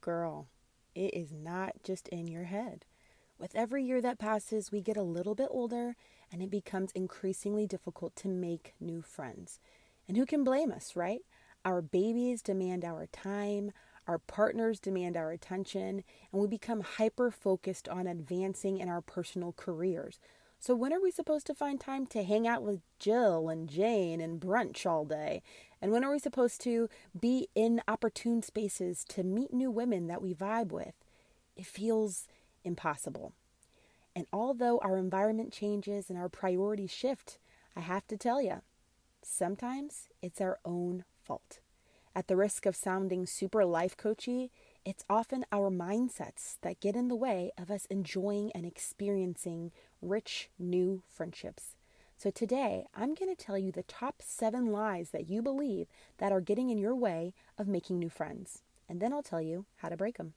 girl, it is not just in your head. With every year that passes, we get a little bit older and it becomes increasingly difficult to make new friends. And who can blame us, right? Our babies demand our time, our partners demand our attention, and we become hyper-focused on advancing in our personal careers. So when are we supposed to find time to hang out with Jill and Jane and brunch all day? And when are we supposed to be in opportune spaces to meet new women that we vibe with? It feels impossible. And although our environment changes and our priorities shift, I have to tell you, sometimes it's our own fault. At the risk of sounding super life coachy, it's often our mindsets that get in the way of us enjoying and experiencing rich new friendships. So today, I'm going to tell you the top 7 lies that you believe that are getting in your way of making new friends. And then I'll tell you how to break them.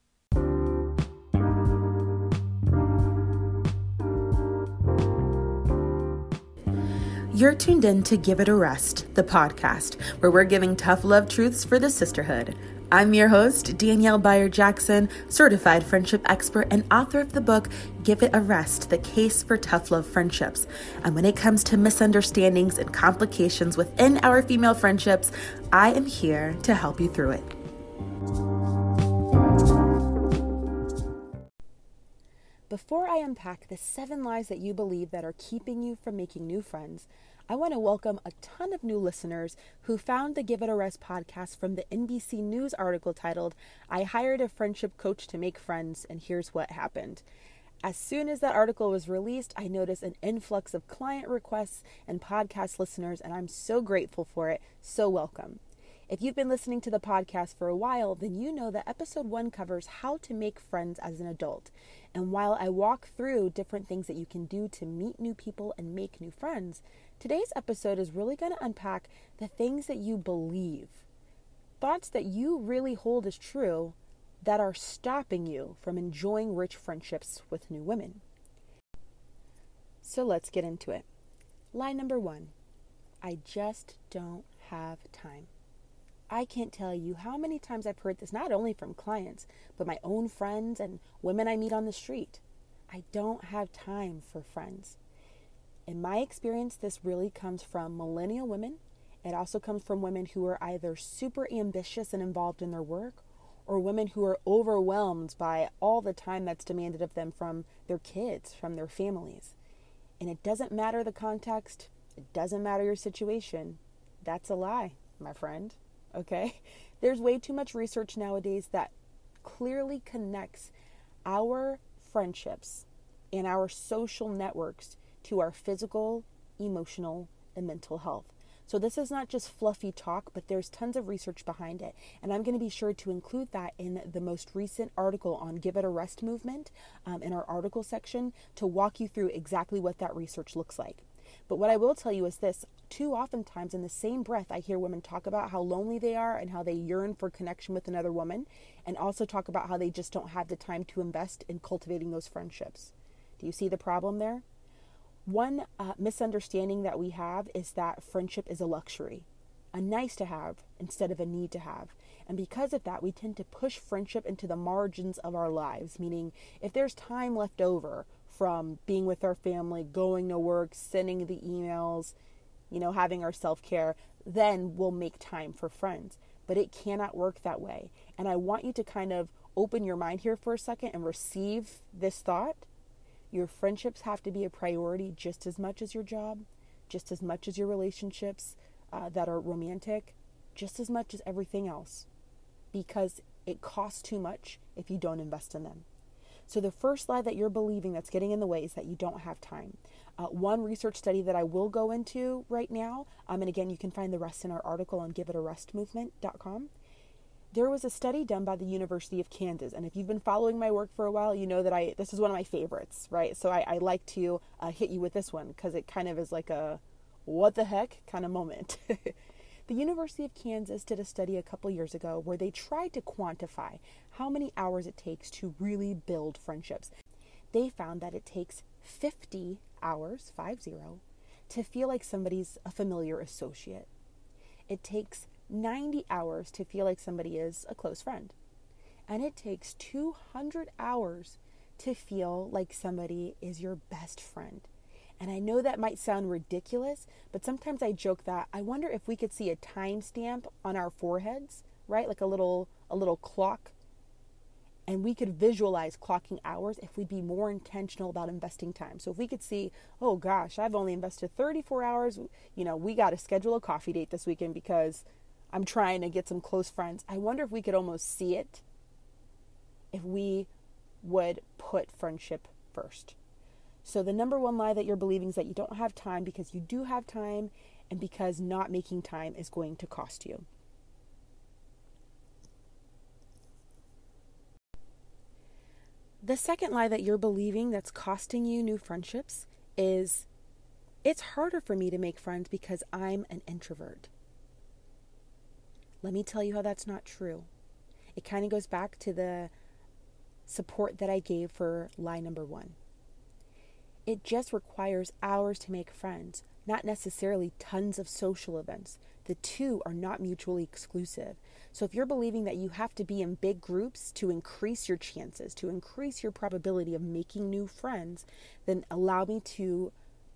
You're tuned in to Give It a Rest, the podcast, where we're giving tough love truths for the sisterhood. I'm your host, Danielle Byer-Jackson, certified friendship expert and author of the book, Give It a Rest, The Case for Tough Love Friendships. And when it comes to misunderstandings and complications within our female friendships, I am here to help you through it. Before I unpack the 7 lies that you believe that are keeping you from making new friends, I want to welcome a ton of new listeners who found the Give It a Rest podcast from the NBC News article titled, I Hired a Friendship Coach to Make Friends, and Here's What Happened. As soon as that article was released, I noticed an influx of client requests and podcast listeners, and I'm so grateful for it. So welcome. If you've been listening to the podcast for a while, then you know that episode 1 covers how to make friends as an adult. And while I walk through different things that you can do to meet new people and make new friends, today's episode is really going to unpack the things that you believe, thoughts that you really hold as true that are stopping you from enjoying rich friendships with new women. So let's get into it. Lie number 1, I just don't have time. I can't tell you how many times I've heard this, not only from clients, but my own friends and women I meet on the street. I don't have time for friends. In my experience, this really comes from millennial women. It also comes from women who are either super ambitious and involved in their work, or women who are overwhelmed by all the time that's demanded of them from their kids, from their families. And it doesn't matter the context. It doesn't matter your situation. That's a lie, my friend. Okay? There's way too much research nowadays that clearly connects our friendships and our social networks to our physical, emotional, and mental health. So this is not just fluffy talk, but there's tons of research behind it. And I'm going to be sure to include that in the most recent article on Give It a Rest movement in our article section to walk you through exactly what that research looks like. But what I will tell you is this, too oftentimes in the same breath, I hear women talk about how lonely they are and how they yearn for connection with another woman, and also talk about how they just don't have the time to invest in cultivating those friendships. Do you see the problem there? One misunderstanding that we have is that friendship is a luxury, a nice to have instead of a need to have. And because of that, we tend to push friendship into the margins of our lives, meaning if there's time left over from being with our family, going to work, sending the emails, having our self-care, then we'll make time for friends. But it cannot work that way. And I want you to kind of open your mind here for a second and receive this thought. Your friendships have to be a priority just as much as your job, just as much as your relationships that are romantic, just as much as everything else, because it costs too much if you don't invest in them. So the first lie that you're believing that's getting in the way is that you don't have time. One research study that I will go into right now, and again, you can find the rest in our article on giveitarestmovement.com. There was a study done by the University of Kansas, and if you've been following my work for a while, you know that this is one of my favorites, right? So I like to hit you with this one because it kind of is like a what the heck kind of moment. The University of Kansas did a study a couple years ago where they tried to quantify how many hours it takes to really build friendships. They found that it takes 50 hours, 50, to feel like somebody's a familiar associate. It takes 90 hours to feel like somebody is a close friend. And it takes 200 hours to feel like somebody is your best friend. And I know that might sound ridiculous, but sometimes I joke that I wonder if we could see a timestamp on our foreheads, right? Like a little clock. And we could visualize clocking hours if we'd be more intentional about investing time. So if we could see, oh gosh, I've only invested 34 hours. We got to schedule a coffee date this weekend because I'm trying to get some close friends. I wonder if we could almost see it if we would put friendship first. So the number one lie that you're believing is that you don't have time because you do have time and because not making time is going to cost you. The second lie that you're believing that's costing you new friendships is it's harder for me to make friends because I'm an introvert. Let me tell you how that's not true. It kind of goes back to the support that I gave for lie number 1. It just requires hours to make friends, not necessarily tons of social events. The two are not mutually exclusive. So if you're believing that you have to be in big groups to increase your chances, to increase your probability of making new friends, then allow me to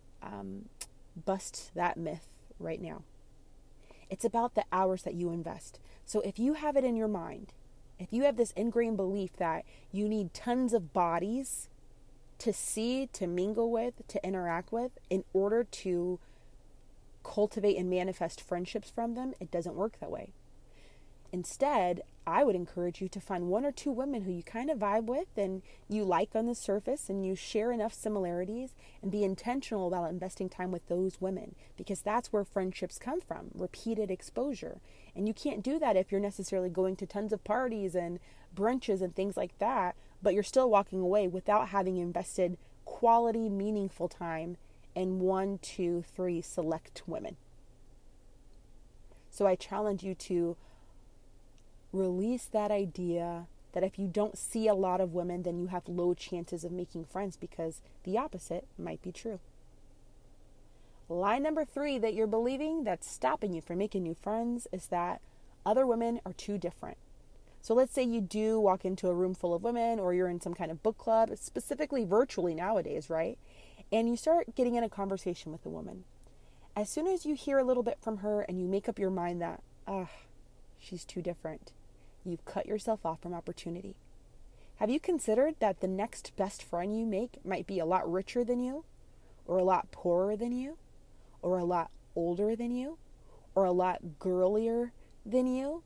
bust that myth right now. It's about the hours that you invest. So if you have it in your mind, if you have this ingrained belief that you need tons of bodies to see, to mingle with, to interact with in order to cultivate and manifest friendships from them, it doesn't work that way. Instead, I would encourage you to find 1 or 2 women who you kind of vibe with and you like on the surface and you share enough similarities, and be intentional about investing time with those women, because that's where friendships come from, repeated exposure. And you can't do that if you're necessarily going to tons of parties and brunches and things like that, but you're still walking away without having invested quality, meaningful time in 1, 2, 3 select women. So I challenge you to release that idea that if you don't see a lot of women, then you have low chances of making friends, because the opposite might be true. Lie number 3 that you're believing that's stopping you from making new friends is that other women are too different. So let's say you do walk into a room full of women, or you're in some kind of book club, specifically virtually nowadays, right? And you start getting in a conversation with a woman. As soon as you hear a little bit from her and you make up your mind that, she's too different, you've cut yourself off from opportunity. Have you considered that the next best friend you make might be a lot richer than you, or a lot poorer than you, or a lot older than you, or a lot girlier than you?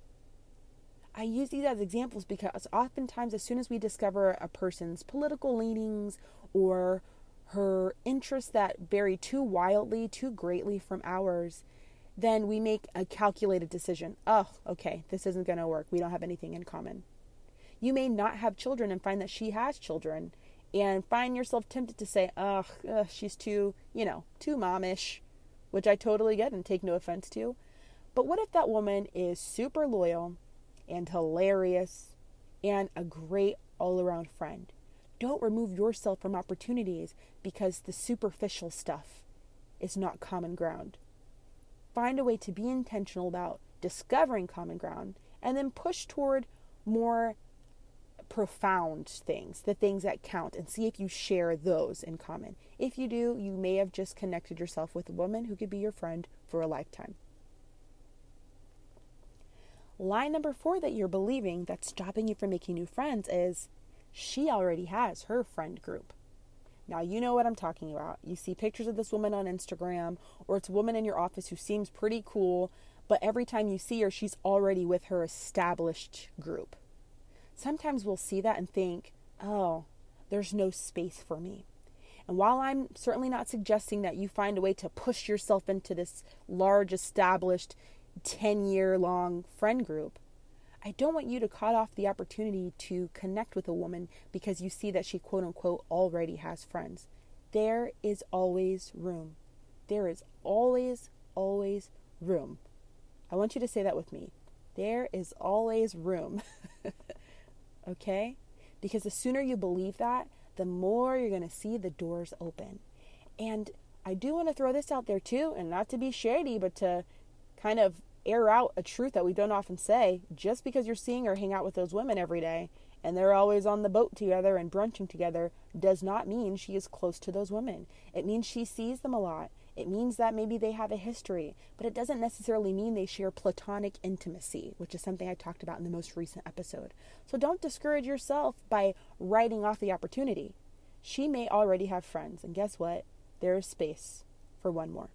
I use these as examples because oftentimes as soon as we discover a person's political leanings or her interests that vary too wildly, too greatly from ours, then we make a calculated decision. Oh, okay, this isn't going to work. We don't have anything in common. You may not have children and find that she has children, and find yourself tempted to say, she's too momish, which I totally get and take no offense to. But what if that woman is super loyal and hilarious and a great all-around friend? Don't remove yourself from opportunities because the superficial stuff is not common ground. Find a way to be intentional about discovering common ground and then push toward more profound things, the things that count, and see if you share those in common. If you do, you may have just connected yourself with a woman who could be your friend for a lifetime. Lie number 4 that you're believing that's stopping you from making new friends is she already has her friend group. Now, you know what I'm talking about. You see pictures of this woman on Instagram, or it's a woman in your office who seems pretty cool, but every time you see her, she's already with her established group. Sometimes we'll see that and think, oh, there's no space for me. And while I'm certainly not suggesting that you find a way to push yourself into this large, established, 10-year-long friend group, I don't want you to cut off the opportunity to connect with a woman because you see that she, quote unquote, already has friends. There is always room. There is always room. I want you to say that with me. There is always room. Okay? Because the sooner you believe that, the more you're going to see the doors open. And I do want to throw this out there too, and not to be shady, but to kind of air out a truth that we don't often say. Just because you're seeing her hang out with those women every day and they're always on the boat together and brunching together does not mean she is close to those women. It means she sees them a lot. It means that maybe they have a history, but it doesn't necessarily mean they share platonic intimacy, which is something I talked about in the most recent episode. So don't discourage yourself by writing off the opportunity. She may already have friends, and guess what? There is space for one more.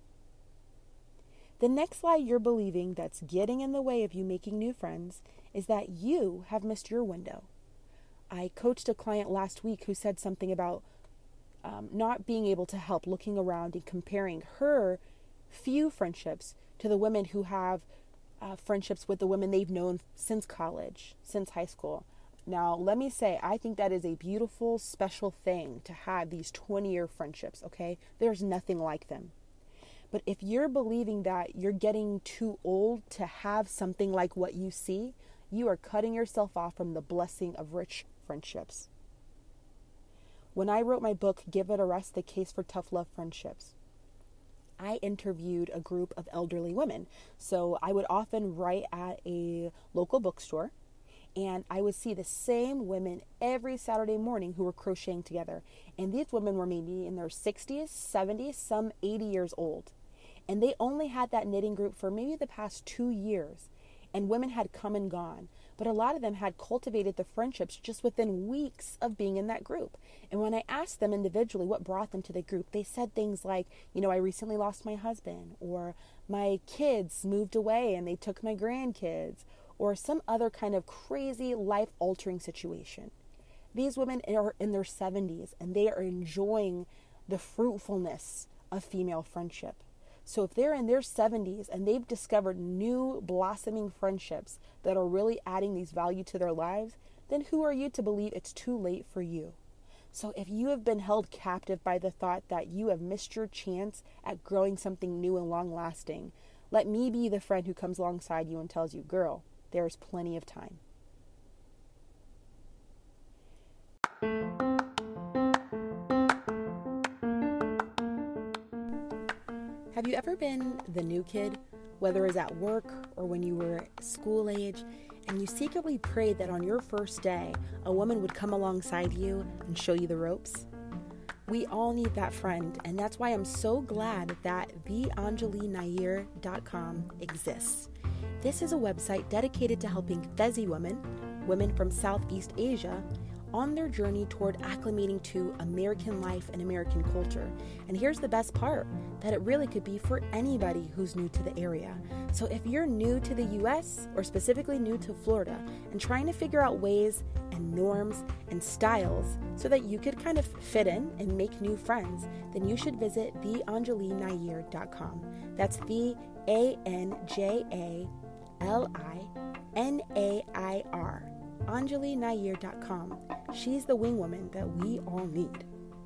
The next lie you're believing that's getting in the way of you making new friends is that you have missed your window. I coached a client last week who said something about not being able to help looking around and comparing her few friendships to the women who have friendships with the women they've known since college, since high school. Now, let me say, I think that is a beautiful, special thing to have these 20-year friendships, okay? There's nothing like them. But if you're believing that you're getting too old to have something like what you see, you are cutting yourself off from the blessing of rich friendships. When I wrote my book, Give It a Rest, The Case for Tough Love Friendships, I interviewed a group of elderly women. So I would often write at a local bookstore, and I would see the same women every Saturday morning who were crocheting together. And these women were maybe in their 60s, 70s, some 80 years old. And they only had that knitting group for maybe the past 2 years. And women had come and gone. But a lot of them had cultivated the friendships just within weeks of being in that group. And when I asked them individually what brought them to the group, they said things like, I recently lost my husband, or my kids moved away and they took my grandkids, or some other kind of crazy life-altering situation. These women are in their 70s and they are enjoying the fruitfulness of female friendship. So if they're in their 70s and they've discovered new blossoming friendships that are really adding these value to their lives, then who are you to believe it's too late for you? So if you have been held captive by the thought that you have missed your chance at growing something new and long-lasting, let me be the friend who comes alongside you and tells you, girl, there's plenty of time. Have you ever been the new kid, whether it's at work or when you were school age, and you secretly prayed that on your first day, a woman would come alongside you and show you the ropes? We all need that friend, and that's why I'm so glad that theanjalinair.com exists. This is a website dedicated to helping Thesi women from Southeast Asia, on their journey toward acclimating to American life and American culture. And here's the best part, that it really could be for anybody who's new to the area. So if you're new to the US, or specifically new to Florida, and trying to figure out ways and norms and styles so that you could kind of fit in and make new friends, then you should visit theanjalinair.com. That's theAnjaliNair. AnjaliNair.com. She's the wing woman that we all need.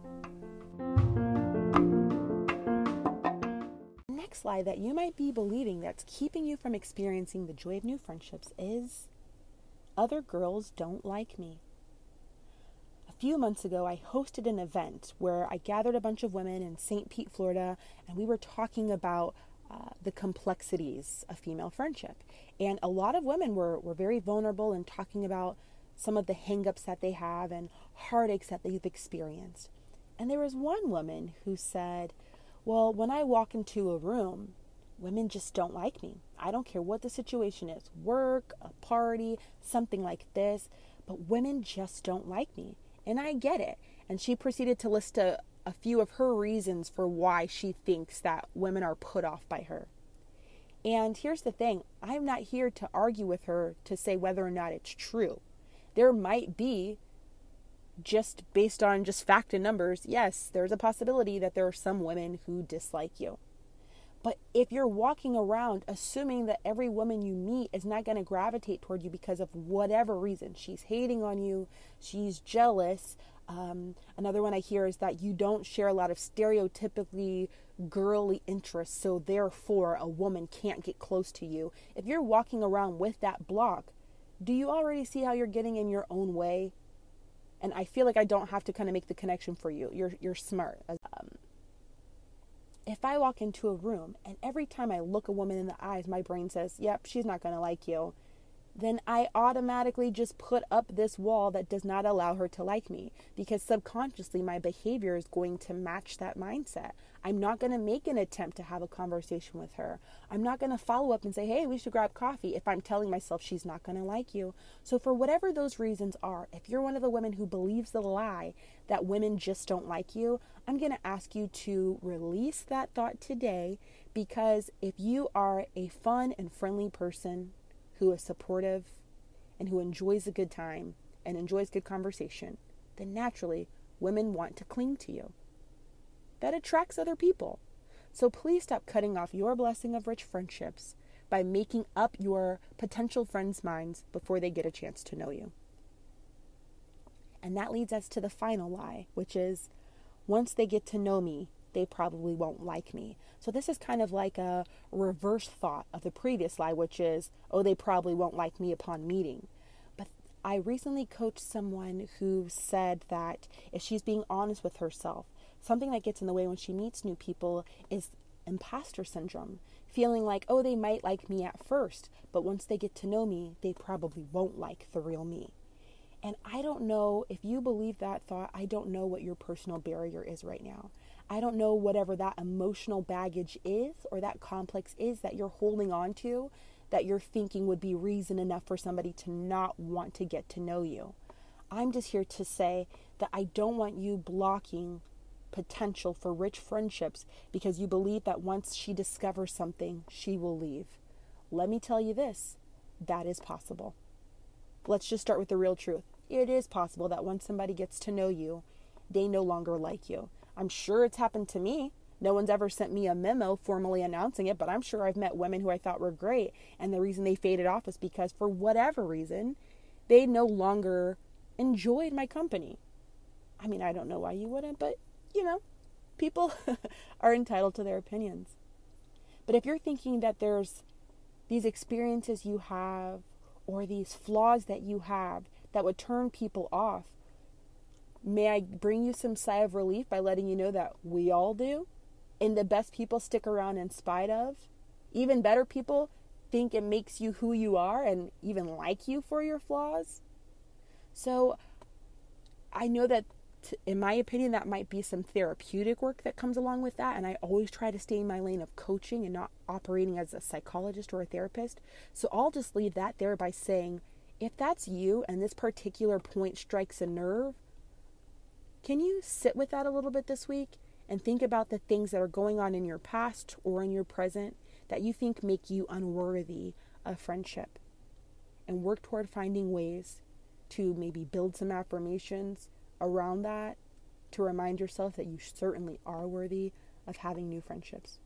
Next lie that you might be believing that's keeping you from experiencing the joy of new friendships is, other girls don't like me. A few months ago, I hosted an event where I gathered a bunch of women in St. Pete, Florida, and we were talking about the complexities of female friendship. And a lot of women were very vulnerable in talking about some of the hang-ups that they have and heartaches that they've experienced. And there was one woman who said, well, when I walk into a room, women just don't like me. I don't care what the situation is, work, a party, something like this, but women just don't like me. And I get it. And she proceeded to list a few of her reasons for why she thinks that women are put off by her. And here's the thing, I'm not here to argue with her to say whether or not it's true. There might be, just based on just fact and numbers, yes, there's a possibility that there are some women who dislike you. But if you're walking around assuming that every woman you meet is not going to gravitate toward you because of whatever reason, she's hating on you, she's jealous. Another one I hear is that you don't share a lot of stereotypically girly interests, so therefore a woman can't get close to you. If you're walking around with that block, do you already see how you're getting in your own way? And I feel like I don't have to kind of make the connection for you. You're smart. if I walk into a room and every time I look a woman in the eyes, my brain says, yep, she's not going to like you, then I automatically just put up this wall that does not allow her to like me, because subconsciously my behavior is going to match that mindset. I'm not going to make an attempt to have a conversation with her. I'm not going to follow up and say, hey, we should grab coffee, if I'm telling myself she's not going to like you. So for whatever those reasons are, if you're one of the women who believes the lie that women just don't like you, I'm going to ask you to release that thought today, because if you are a fun and friendly person who is supportive and who enjoys a good time and enjoys good conversation, then naturally women want to cling to you. That attracts other people. So please stop cutting off your blessing of rich friendships by making up your potential friends' minds before they get a chance to know you. And that leads us to the final lie, which is, once they get to know me, they probably won't like me. So this is kind of like a reverse thought of the previous lie, which is, oh, they probably won't like me upon meeting. But I recently coached someone who said that if she's being honest with herself, something that gets in the way when she meets new people is imposter syndrome. Feeling like, oh, they might like me at first, but once they get to know me, they probably won't like the real me. And I don't know if you believe that thought. I don't know what your personal barrier is right now. I don't know whatever that emotional baggage is or that complex is that you're holding on to, that you're thinking would be reason enough for somebody to not want to get to know you. I'm just here to say that I don't want you blocking potential for rich friendships because you believe that once she discovers something, she will leave. Let me tell you this, that is possible. Let's just start with the real truth. It is possible that once somebody gets to know you, they no longer like you. I'm sure it's happened to me. No one's ever sent me a memo formally announcing it, but I'm sure I've met women who I thought were great, and the reason they faded off is because for whatever reason, they no longer enjoyed my company. I mean, I don't know why you wouldn't, but, people are entitled to their opinions. But if you're thinking that there's these experiences you have or these flaws that you have that would turn people off, may I bring you some sigh of relief by letting you know that we all do? And the best people stick around in spite of. Even better people think it makes you who you are and even like you for your flaws. So I know that, in my opinion, that might be some therapeutic work that comes along with that. And I always try to stay in my lane of coaching and not operating as a psychologist or a therapist. So I'll just leave that there by saying, if that's you and this particular point strikes a nerve, can you sit with that a little bit this week and think about the things that are going on in your past or in your present that you think make you unworthy of friendship, and work toward finding ways to maybe build some affirmations around that to remind yourself that you certainly are worthy of having new friendships.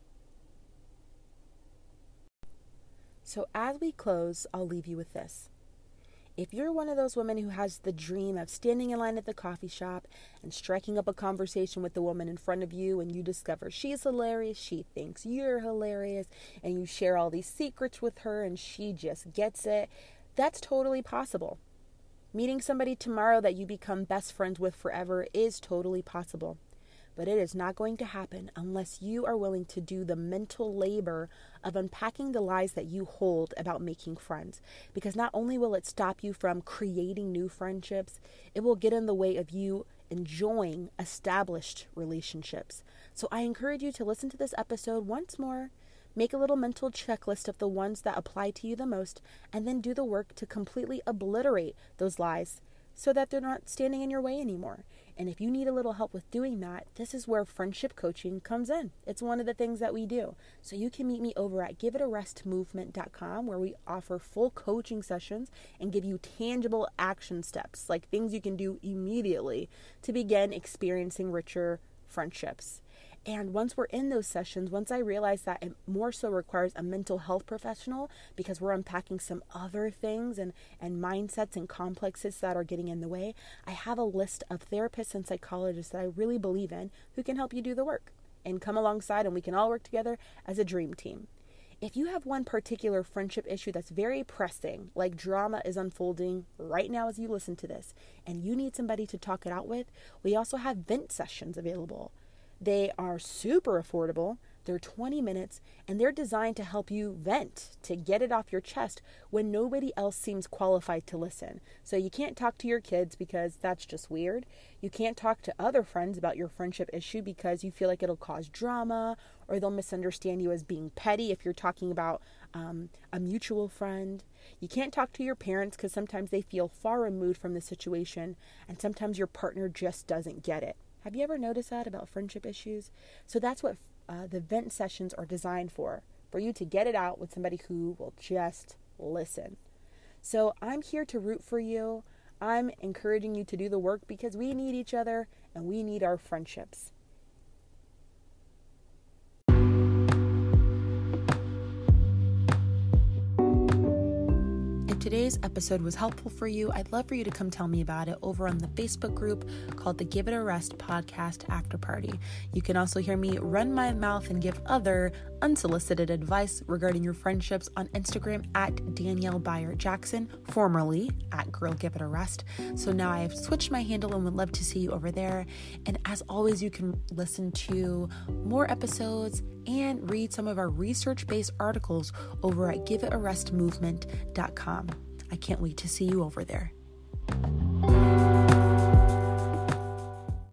So as we close, I'll leave you with this. If you're one of those women who has the dream of standing in line at the coffee shop and striking up a conversation with the woman in front of you, and you discover she's hilarious, she thinks you're hilarious, and you share all these secrets with her and she just gets it, that's totally possible. Meeting somebody tomorrow that you become best friends with forever is totally possible. But it is not going to happen unless you are willing to do the mental labor of unpacking the lies that you hold about making friends. Because not only will it stop you from creating new friendships, it will get in the way of you enjoying established relationships. So I encourage you to listen to this episode once more, make a little mental checklist of the ones that apply to you the most, and then do the work to completely obliterate those lies so that they're not standing in your way anymore. And if you need a little help with doing that, this is where friendship coaching comes in. It's one of the things that we do. So you can meet me over at giveitarestmovement.com, where we offer full coaching sessions and give you tangible action steps, like things you can do immediately to begin experiencing richer friendships. And once we're in those sessions, once I realize that it more so requires a mental health professional because we're unpacking some other things and mindsets and complexes that are getting in the way, I have a list of therapists and psychologists that I really believe in who can help you do the work and come alongside, and we can all work together as a dream team. If you have one particular friendship issue that's very pressing, like drama is unfolding right now as you listen to this, and you need somebody to talk it out with, we also have vent sessions available. They are super affordable. They're 20 minutes and they're designed to help you vent, to get it off your chest when nobody else seems qualified to listen. So you can't talk to your kids because that's just weird. You can't talk to other friends about your friendship issue because you feel like it'll cause drama or they'll misunderstand you as being petty if you're talking about a mutual friend. You can't talk to your parents because sometimes they feel far removed from the situation and sometimes your partner just doesn't get it. Have you ever noticed that about friendship issues? So that's what the vent sessions are designed for you to get it out with somebody who will just listen. So I'm here to root for you. I'm encouraging you to do the work because we need each other and we need our friendships. If today's episode was helpful for you, I'd love for you to come tell me about it over on the Facebook group called the Give It a Rest Podcast After Party. You can also hear me run my mouth and give other unsolicited advice regarding your friendships on Instagram at Danielle Byer Jackson, formerly at Girl Give It a Rest. So now I have switched my handle and would love to see you over there. And as always, you can listen to more episodes and read some of our research-based articles over at giveitaRestmovement.com. I can't wait to see you over there.